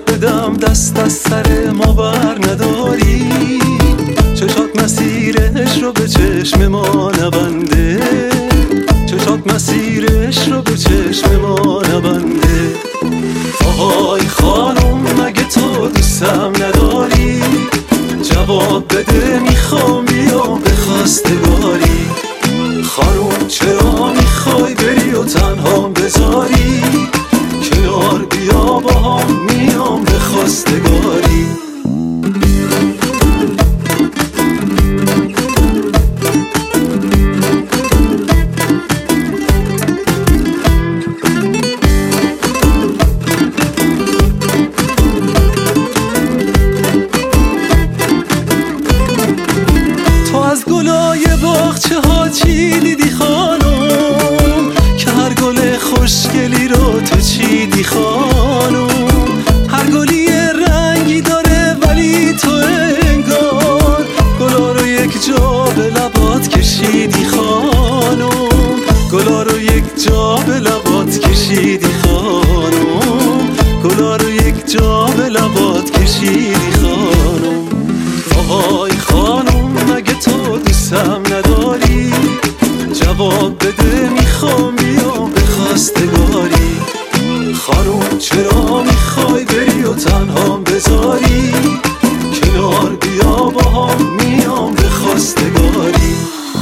بدم دست از سر ما بر نداری، چشات مسیرش رو به چشم ما نبنده، چشات مسیرش رو به چشم ما نبنده. آهای خانم مگه تو دوستم نداری، جواب بده میخوام بیام به خواستگاری. خانم چرا میخوای بری و تنهام بذاری، کنار بیا با هم میام به خواستگاری. تو از گلای باغچه ها چی دیدی خانم، که هر گل خوشگلی رو تو چیدی خانم. هر گلی یه رنگی داره ولی تو انگار گلا رو یک جا به لبات کشیدی خانم، گلا رو یک جا به لبات کشیدی خانم، گلا رو یک جا به لبات کشیدی خانم. آهای خانم مگه تو دوستم نداری، جواب بده میخوام بیام به خواستگاری. خانم چرا میخوای بری و تنهام بذاری، کنار بیا با هم میام به خواستگاری.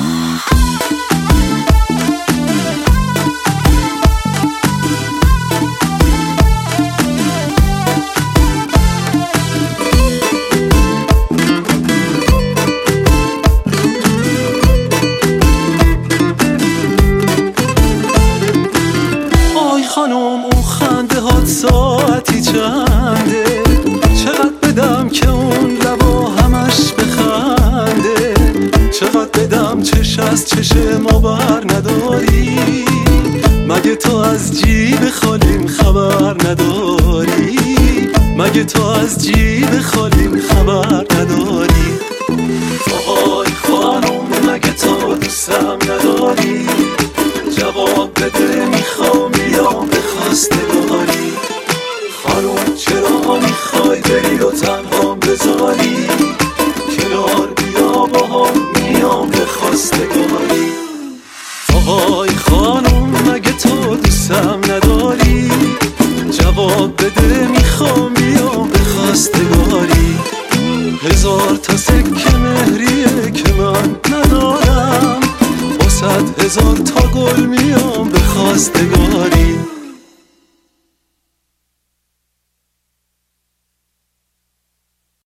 خانم اون خنده هات ساعتی چنده، چقدر بدم که اون لبا همش بخنده، چقدر بدم چش از چش ما بر نداری، مگه تو از جیب خالیم خبر نداری، مگه تو از جیب خالیم خبر نداری. آهای خانم مگه تو دوستم نداری، جواب بده میخوام بیام به خواستگاری. خانم چرا میخوای بری و تنهام بذاری، کنار بیا با هم میام به خواستگاری. آهای خانم مگه تو دوستم نداری، جواب بده میخوام بیام به خواستگاری. هزار تا سکه مهریه که من ندارم، 100,000 تا گل میام به خواستگاری.